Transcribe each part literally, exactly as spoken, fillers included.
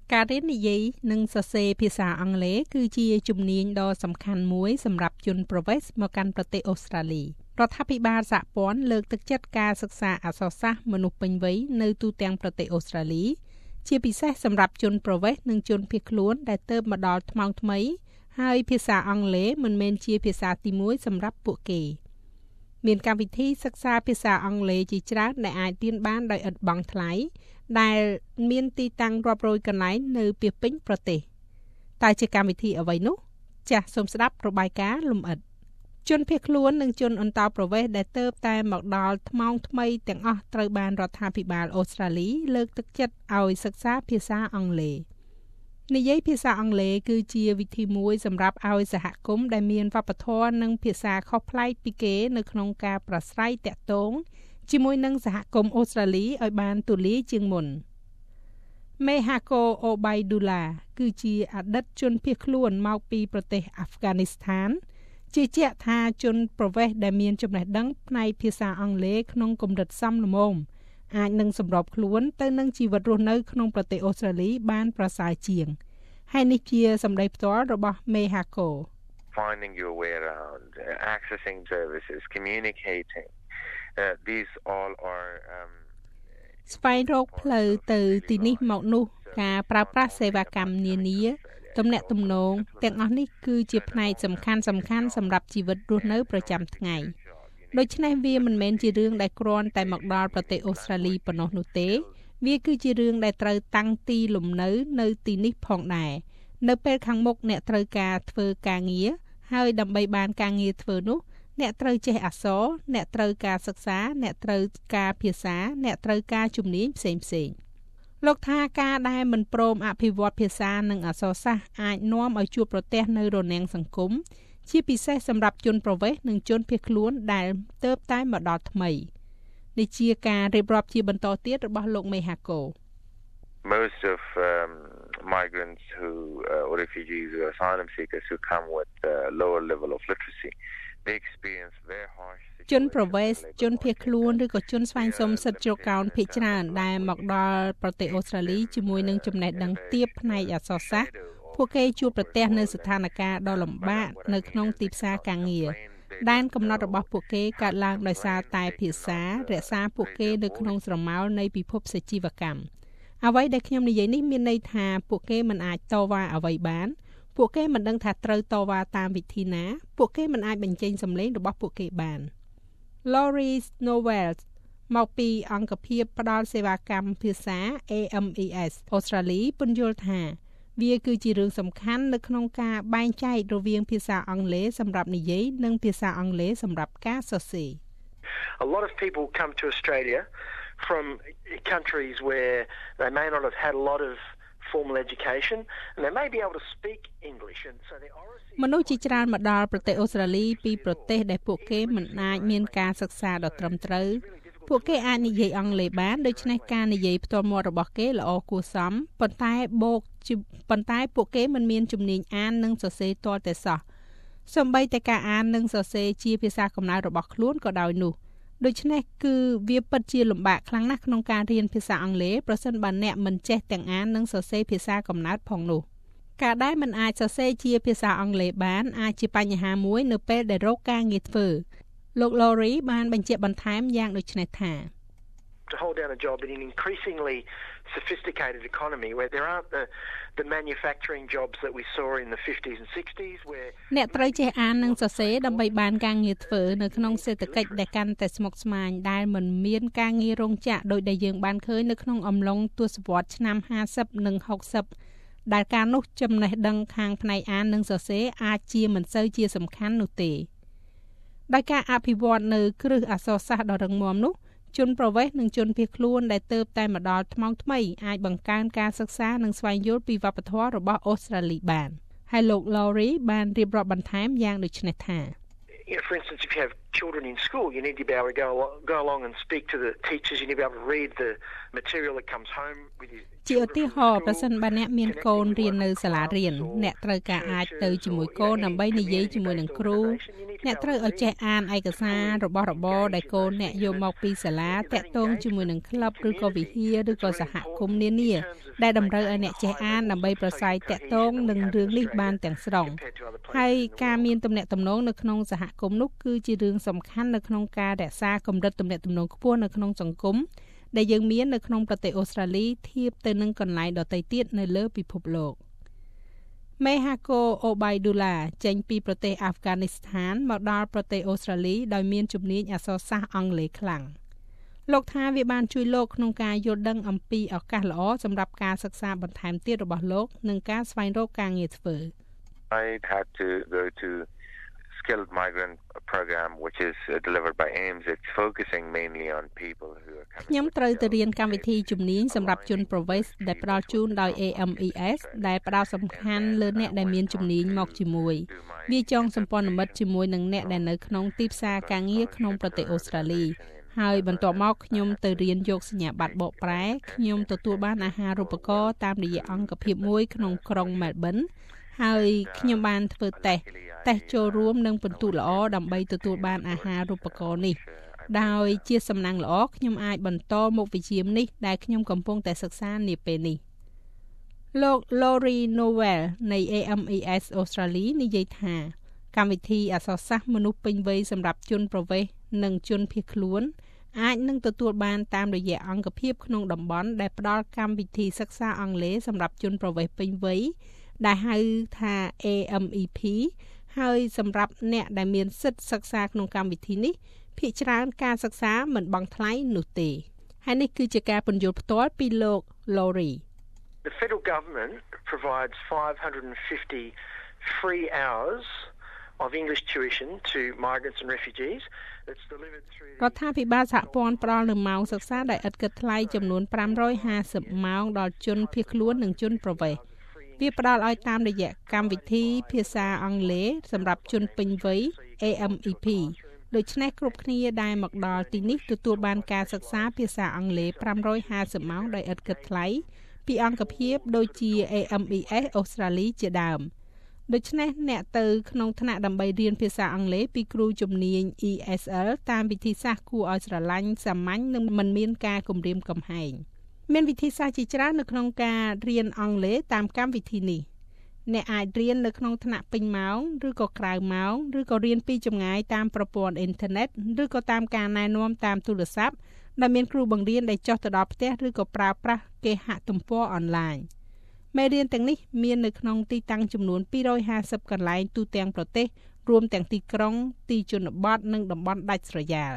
ការរៀននិយាយនិងសរសេរភាសាអង់គ្លេសគឺជាជំនាញដ៏សំខាន់មួយសម្រាប់ជនប្រវេសន៍មកកាន់ប្រទេសអូស្ត្រាលីរដ្ឋាភិបាលសហព័ន្ធលើកទឹកចិត្តការសិក្សាអក្សរសាស្ត្រមនុស្សពេញវ័យនៅទូទាំងប្រទេសអូស្ត្រាលីជាពិសេសសម្រាប់ជនប្រវេសន៍និងជនភៀសខ្លួនដែលទើបមកដល់ថ្មីថ្មីហើយភាសាអង់គ្លេសមិនមែនជាភាសាទីមួយសម្រាប់ពួកគេមានកម្មវិធីសិក្សាភាសាអង់គ្លេសជាច្រើនដែលអាចរៀនបានដោយឥតបង់ថ្លៃដែលមានទីតាំងរាប់រយកន្លែងនៅពាសពេញប្រទេសតើជាកម្មវិធីអ្វីនោះចាសសូមស្ដាប់របាយការណ៍លម្អិតជនភៀសខ្លួននិងជនអន្តោប្រវេសន៍ដែលទើបតែមកដល់ថ្មីថ្មីទាំងអស់ត្រូវបានរដ្ឋាភិបាលអូស្ត្រាលីលើកទឹកចិត្តឲ្យសិក្សាភាសាអង់គ្លេសនិយាយភាសាអង់គ្លេសគឺជាវិធីមួយសម្រាប់ឲ្យសហគមន៍ដែលមានវប្បធម៌និងភាសាខុសប្លែកពីគេនៅក្នុងការប្រាស្រ័យទាក់ទងជាមួយនឹងសហគមន៍អូស្ត្រាលីឲ្យបានទូលាយជាងមុនមេហាកូអូបៃឌូឡាគឺជាអតីតជនភៀសខ្លួនមកពីប្រទេសអាហ្វហ្គានីស្ថានជាជាក់ថាជនប្រវេសន៍ដែលមានចំណេះដឹងផ្នែកភាសាអង់គ្លេសក្នុងកម្រិតសមល្មមអាចនឹងសម្របខ្លួនទៅនឹងជីវិតរស់នៅក្នុងប្រទេសអូស្ត្រាលីបានប្រសើរជាងហើយនេះជាសម្ដីផ្ទាល់របស់មេហាកូ Finding your way around, uh, accessing services, communicating. Uh, these all are um ស្វែងរកផ្លូវទៅទីនេះមកនោះការប្រើប្រាស់សេវាកម្មនានាទំនាក់ទំនងទាំងអស់នេះគឺជាផ្នែកសំខាន់សំខាន់សម្រាប់ជីវិតរស់នៅប្រចាំថ្ងៃដូច្នេះវាមិនមែនជារឿងដែលគ្រាន់តែមកដល់ប្រទេសអូស្ត្រាលីប៉ុណ្ណោះនោះទេវាគឺជារឿងដែលត្រូវតាំងទីលំនៅនៅទីនេះផងដែរនៅពេលខាងមុខអ្នកត្រូវការធ្វើការងារហើយដើម្បីបានការងារធ្វើនោះអ្នកត្រូវចេះអក្សរអ្នកត្រូវការសិក្សាអ្នកត្រូវការភាសាអ្នកត្រូវការជំនាញផ្សេងផ្សេងលោកថាការដែលមិនព្រមអភិវឌ្ឍភាសានិងអក្សរសាស្ត្រអាចនាំឲ្យជួបប្រទះនៅរនាំងសង្គមជាពិសេសសម្រាប់ជនប្រវេសន៍និងជនភៀសខ្លួនដែលទើបតែមកដល់ថ្មីនេះជាការរៀបរាប់ជាបន្តទៀតរបស់លោកមេហាកូ Most of um, migrants who uh, or refugees or asylum seekers who come with a lower level of literacy they experience very harsh ជនប្រវេសន៍ជនភៀសខ្លួនឬក៏ជនស្វែងសុំសិទ្ធិជ្រកកោនភាគច្រើនដែលមកដល់ប្រទេសអូស្ត្រាលីជាមួយនឹងចំណេះដឹងទាបផ្នែកអក្សរសាស្ត្រពួកគេជួបប្រទះនៅស្ថានភាពដ៏លំបាកនៅក្នុងទីផ្សារការងារដែនកំណត់របស់ពួកគេកើតឡើងដោយសារតែភាសារក្សាពួកគេនៅក្នុងស្រមោលនៃពិភពសជីវកម្មអ្វីដែលខ្ញុំនិយាយនេះមានន័យថាពួកគេមិនអាចតវ៉ាអ្វីបានពួកគេមិនដឹងថាត្រូវតវ៉ាតាមវិធីណាពួកគេមិនអាចបញ្ចេញសម្លេងរបស់ពួកគេបាន Laurie Snowell មកពីអង្គភាពផ្ដល់សេវាកម្មភាសា A M E S អូស្ត្រាលីពន្យល់ថាវាគឺជារឿងសំខាន់នៅក្នុងការបែងចែករវាងភាសាអង់គ្លេសសម្រាប់និយាយនិងភាសាអង់គ្លេសសម្រាប់ការសរសេរ A lot of people come to Australia from countries where they may not have had a lot of formal education and they may be able to speak English and so they are មនុស្សជាច្រើនមកដល់ប្រទេសអូស្ត្រាលីពីប្រទេសដែលពួកគេមិនអាចមានការសិក្សាដ៏ត្រឹមត្រូវពួកគេអាចនិយាយអង់គ្លេសបានដូច្នេះការនិយាយផ្ទាល់មាត់របស់គេល្អគួរសមប៉ុន្តែបូកប៉ុន្តែពួកគេមិនមានជំនាញអាននិងសរសេរទាល់តែសោះសូម្បីតែការអាននិងសរសេរជាភាសាកំណើតរបស់ខ្លួនក៏ដោយនោះដូច្នេះគឺវាពិតជាលំបាកខ្លាំងណាស់ក្នុងការរៀនភាសាអង់គ្លេសប្រសិនបើអ្នកមិនចេះទាំងអាននិងសរសេរភាសាកំណើតផងនោះការដែលមិនអាចសរសេរជាភាសាអង់គ្លេសបានអាចជាបញ្ហាមួយនៅពេលដែលរកការងារធ្វើលោក Laurie បានបញ្ជាក់បន្ថែមយ៉ាងដូចនេះថា to hold down a job in an increasingly sophisticated economy where there aren't the the manufacturing jobs that we saw in the fifties and sixties where អ្នកត្រូវចេះអាននិងសរសេរដើម្បីបានការងារធ្វើនៅក្នុងសេដ្ឋកិច្ចដែលកាន់តែស្មុគស្មាញដែលមិនមានការងាររោងចក្រដោយដែលយើងបានឃើញនៅក្នុងអំឡុងទសវត្សរ៍ឆ្នាំហាសិបនិងហុកសិបដែលការនោះចំណេះដឹងខាងផ្នែកអាននិងសរសេរអាចជាមិនសូវជាសំខាន់នោះទេដោយការអភិវឌ្ឍនៅគ្រឹះអក្សរសាស្ត្រដ៏រឹងមាំនោះជនប្រវេសន៍និងជនភៀសខ្លួនដែលទើបតែមកដល់ថ្មីថ្មីអាចបង្កើនការសិក្សានិងស្វែងយល់ពីវប្បធម៌របស់អូស្ត្រាលីបានហើយលោក Laurie បានរៀបរាប់បន្ថែមយ៉ាងដូចនេះថា For instance, if you have children in school, you need to be able to go go along and speak to the teachers. You need to be able to read the material that comes home with you. ជាឧទាហរណ៍ប្រសិនបើអ្នកមានកូនរៀននៅសាលារៀនអ្នកត្រូវការអាចទៅជាមួយកូនដើម្បីនិយាយជាមួយនឹងគ្រូអ្នកត្រូវឲ្យចេះអានឯកសាររបស់របរដែលកូនអ្នកយកមកពីសាលាតាក់ទងជាមួយនឹងក្លឹបឬក៏វិហារឬក៏សហគមន៍នានាដែលតម្រូវឲ្យអ្នកចេះអានដើម្បីប្រស័យតាក់ទងនឹងរឿងនេះបានទាំងស្រុងហើយការមានទំនាក់ទំនងនៅក្នុងសហគមន៍នោះគឺជារឿងសំខាន់នៅក្នុងការរក្សាកម្រិតទំនាក់ទំនងខ្ពស់នៅក្នុងសង្គមដែលយើងមាននៅក្នុងប្រទេសអូស្ត្រាលីធៀបទៅនឹងកន្លែងដទៃទៀតនៅលើពិភពលោកមេហាកូអូបៃឌូឡាចេញពីប្រទេសអាហ្វហ្គានីស្ថានមកដល់ប្រទេសអូស្ត្រាលីដោយមានជំនាញអក្សរសាស្ត្រអង់គ្លេសខ្លាំងលោកថាវាបានជួយលោកក្នុងការយល់ដឹងអំពីឱកាសល្អសម្រាប់ការសិក្សាបន្ថែមទៀតរបស់លោកនិងការស្វែងរកការងារធ្វើ I had to go to skilled migrant program which is uh, delivered by A I M S. It's focusing mainly on people who are coming. ខ្ញុំត្រូវទៅរៀនកម្មវិធីជំនាញសម្រាប់ជនប្រវេសដែលផ្ដល់ជូនដោយ A M E S ដែលផ្ដោតសំខាន់លើអ្នកដែលមានជំនាញមកជាមួយវាចងសម្ព័ន្ធមិត្តជាមួយនឹងអ្នកដែលនៅក្នុងទីផ្សារការងារក្នុងប្រទេសអូស្ត្រាលីហើយបន្ទាប់មកខ្ញុំទៅរៀនយកសញ្ញាបត្របកប្រែខ្ញុំទទួលបានអាហារូបករណ៍តាមរយៈអង្គភាពមួយក្នុងក្រុង Melbourne ហើយខ្ញុំបានធ្វើតេស្តតេស្តចូលរួមនឹងពិន្ទុល្អដើម្បីទទួលបានអាហារូបករណ៍នេះដោយជាសំណាងល្អខ្ញុំអាចបន្តមុខវិជ្ជានេះដែលខ្ញុំកំពុងតែសិក្សានាពេលនេះលោក Lori Noel នៃ A M E S Australia និយាយថាកម្មវិធីអក្សរសាស្ត្រមនុស្សពេញវ័យសម្រាប់ជនប្រវេសនិងជនភៀសខ្លួនអាចនឹងទទួលបានតាមរយៈអង្គភាពក្នុងតំបន់ដែលផ្ដល់កម្មវិធីសិក្សាអង់គ្លេសសម្រាប់ជនប្រវេសពេញវ័យដែលហៅថា A M E P ហើយសម្រាប់អ្នកដែលមានសិទ្ធិសិក្សាក្នុងកម្មវិធីនេះភាគច្រើនការសិក្សាមិនបង់ថ្លៃនោះទេហើយនេះគឺជាការពន្យល់ផ្ទាល់ពីលោក Lori The federal government provides five hundred fifty free hours of English tuition to migrants and refugees that's delivered through រដ្ឋាភិបាលសហព័ន្ធផ្ដល់នូវម៉ោងសិក្សាដែលឥតគិតថ្លៃចំនួនfive hundred fiftyម៉ោងដល់ជនភៀសខ្លួននិងជនប្រវេសវាផ្ដល់ឲ្យតាមរយៈកម្មវិធីភាសាអង់គ្លេសសម្រាប់ជនពេញវ័យ A M E P ដូច្នេះគ្រប់គ្នាដែលមកដល់ទីនេះទទួលបានការសិក្សាភាសាអង់គ្លេសfive hundred fiftyម៉ោងដោយឥតគិតថ្លៃពីអង្គភាពដូចជា A M E S Australia ជាដើមដូច្នេះអ្នកទៅក្នុងថ្នាក់ដើម្បីរៀនភាសាអង់គ្លេសពីគ្រូជំនាញ E S L តាមវិធីសាស្ត្រគួរឲ្យស្រឡាញ់សាមញ្ញនិងមិនមានការគំរាមកំហែងមានវិធីសាស្ត្រជាច្រើននៅក្នុងការរៀនអង់គ្លេសតាមកម្មវិធីនេះអ្នកអាចរៀននៅក្នុងថ្នាក់ពេញម៉ោងឬក៏ក្រៅម៉ោងឬក៏រៀនពីចម្ងាយតាមប្រព័ន្ធអ៊ីនធឺណិតឬក៏តាមការណែនាំតាមទូរស័ព្ទដែលមានគ្រូបង្រៀនដែលចុះទៅដល់ផ្ទះឬក៏ប្រើប្រាស់គេហទំព័រអនឡាញមេរៀនទាំងនេះមាននៅក្នុងទីតាំងចំនួនtwo hundred fiftyកន្លែងទូទាំងប្រទេសរួមទាំងទីក្រុងទីជនបទនិងតំបន់ដាច់ស្រយាល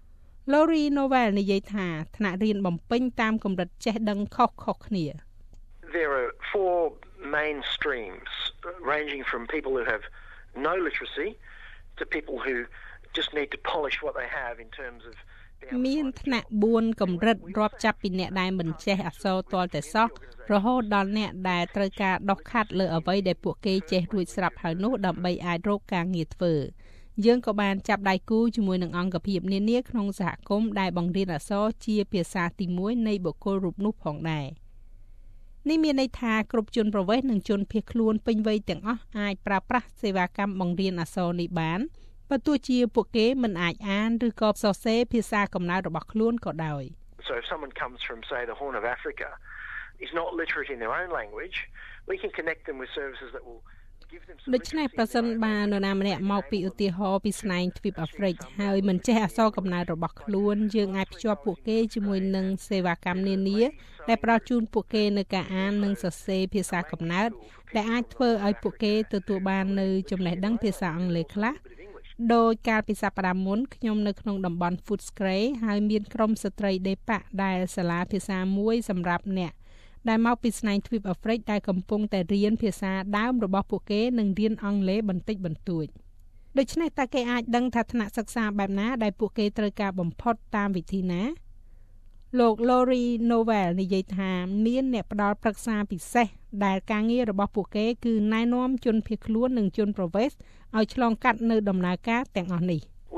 Lori Noel និយាយថាថ្នាក់រៀនបំពេញតាមកម្រិតចេះដឹងខុសៗគ្នា There are four main streams ranging from people who have no literacy to people who just need to polish what they have in terms of មានថ្នាក់fourកម្រិតរាប់ចាប់ពីអ្នកដែលមិនចេះអក្សរទាល់តែសោះរហូតដល់អ្នកដែលត្រូវការដុសខាត់លើអ្វីដែលពួកគេចេះរួចស្រាប់ហើយនោះដើម្បីអាចរកការងារធ្វើយើងក៏បានចាប់ដៃគូជាមួយនឹងអង្គភាពនានាក្នុងសហគមន៍ដែលបង្រៀនអក្សរជាភាសាទីoneនៃបុគ្គលរូបនោះផងដែរនេះមានន័យថាគ្រប់ជនប្រវេសនិងជនភៀសខ្លួនពេញវ័យទាំងអស់អាចប្រើប្រាស់សេវាកម្មបង្រៀនអក្សរនេះបានបើទោះជាពួកគេមិនអាចអានឬក៏សរសេរភាសាកំណើតរបស់ខ្លួនក៏ដោយ So if someone comes from say the Horn of Africa is not literate in their own language we can connect them with services that willដូច្នេះប្រសិនបើនរណាម្នាក់មកពីឧទាហរណ៍ពីស្នែងទ្វីបអាហ្វ្រិកហើយមិនចេះអក្សរកំណើតរបស់ខ្លួនយើងអាចភ្ជាប់ពួកគេជាមួយនឹងសេវាកម្មនានាដែលផ្ដល់ជូនពួកគេនៅការអាននិងសរសេរភាសាកំណើតដែលអាចធ្វើឲ្យពួកគេទទួលបាននៅចំណេះដឹងភាសាអង់គ្លេសខ្លះដោយកាលពីសប្តាហ៍មុនខ្ញុំនៅក្នុងតំបន់ Footscray ហើយមានក្រុមស្ត្រីដេប៉ាដែលសាលាភាសាមួយសម្រាប់អ្នកដែលមកពីស្នែងទ្វីបអាហ្វ្រិកដែលកំពុងតែរៀនភាសាដើមរបស់ពួកគេនិងរៀនអង់គ្លេសបន្តិចបន្តួចដូច្នេះតើគេអាចដឹងថាថ្នាក់សិក្សាបែបណាដែលពួកគេត្រូវការបំផុតតាមវិធីណាលោក Lori Noel និយាយថាមានអ្នកផ្ដល់ប្រឹក្សាពិសេសដែលការងាររបស់ពួកគេគឺណែនាំជនភៀសខ្លួននិងជនប្រវេសឲ្យឆ្លងកាត់នៅដំណើរការទាំងអស់នេះ We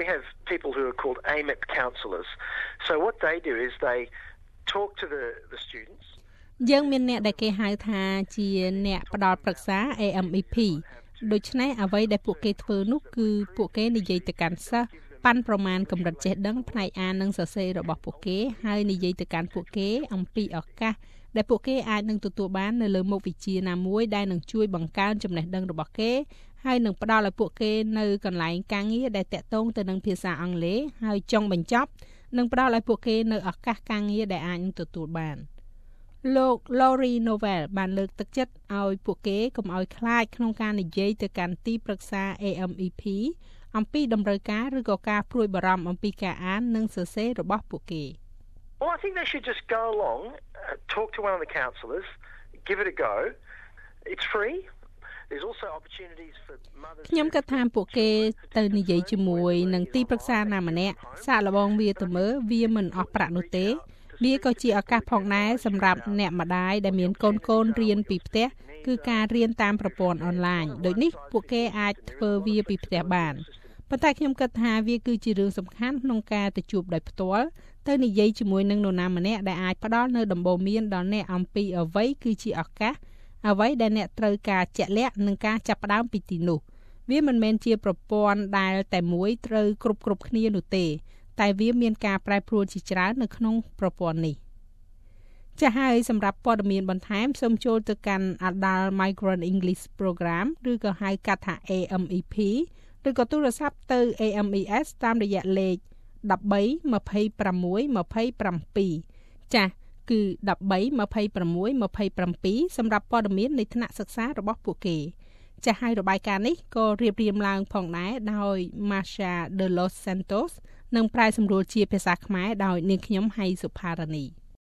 we have people who are called A M E P counsellors. So what they do is they talk to the the students. យើងមានអ្នកដែលគេហៅថាជាអ្នកផ្ដល់ប្រឹក្សា A M E P ដូច្នេះអ្វីដែលពួកគេធ្វើនោះគឺពួកគេនិយាយទៅកាន់សិស្សប៉ាន់ប្រមាណកម្រិតចេះដឹងផ្នែកអាននិងសរសេររបស់ពួកគេហើយនិយាយទៅកាន់ពួកគេអំពីឱកាសដែលពួកគេអាចនឹងទទួលបាននៅលើមុខវិជ្ជាណាមួយដែលនឹងជួយបង្កើនចំណេះដឹងរបស់គេហើយនឹងផ្ដល់ឲ្យពួកគេនៅកន្លែងការងារដែលតាក់ទងទៅនឹងភាសាអង់គ្លេសហើយចុងបញ្ចប់នឹងផ្ដល់ឲ្យពួកគេនៅឱកាសការងារដែលអាចនឹងទទួលបានលោក Lori Novel បានលើកទឹកចិត្តឲ្យពួកគេកុំឲ្យខ្លាចក្នុងការនិយាយទៅកាន់ទីប្រឹក្សា A M E P អំពីតម្រូវការឬក៏ការព្រួយបារម្ភអំពីការអាននិងសរសេររបស់ពួកគេ Well, I think they should just go along, uh, talk to one of the counsellors, give it a go. It's free. There's also opportunities for mothers. ខ្ញុំគិតថាពួកគេទៅនិយាយជាមួយនឹងទីប្រឹក្សាណាម្នាក់សាកល្បងវាទៅមើលវាមិនអស់ប្រាក់នោះទេវាក៏ជាឱកាសផងដែរសម្រាប់អ្នកម្ដាយដែលមានកូនកូនរៀនពីផ្ទះគឺការរៀនតាមប្រព័ន្ធអនឡាញដូចនេះពួកគេអាចធ្វើវាពីផ្ទះបានប៉ុន្តែខ្ញុំគិតថាវាគឺជារឿងសំខាន់ក្នុងការទៅជួបដោយផ្ទាល់ទៅនិយាយជាមួយនឹងនរណាម្នាក់ដែលអាចផ្ដល់នៅដំបូន្មានដល់អ្នកអំពីអ្វីគឺជាឱកាសអ្វីដែលអ្នកត្រូវការជាក់លាក់និងការចាប់ផ្ដើមពីទីនោះវាមិនមែនជាប្រព័ន្ធដែលតែមួយត្រូវគ្រប់គ្រប់គ្នានោះទេតែវាមានការប្រែប្រួលជាច្រើននៅក្នុងប្រព័ន្ធនេះចា៎ហើយសម្រាប់ព័ត៌មានបន្ថែមសូមចូលទៅកាន់ Adult Migrant English Program ឬក៏ហៅកាត់ថា A M E P ឬក៏ទូរស័ព្ទទៅ A M E S តាមរយៈលេខone three two six two sevenចា៎គឺone three two six two sevenសម្រាប់ព័ត៌មាននៃថ្នាក់សិក្សារបស់ពួកគេចា៎ហើយរបាយការណ៍នេះក៏រៀបរៀងឡើងផងដែរដោយ Masha de los Santos និងប្រែសម្រួលជាភាសាខ្មែរដោយនាងខ្ញុំហៃសុផារ៉ានី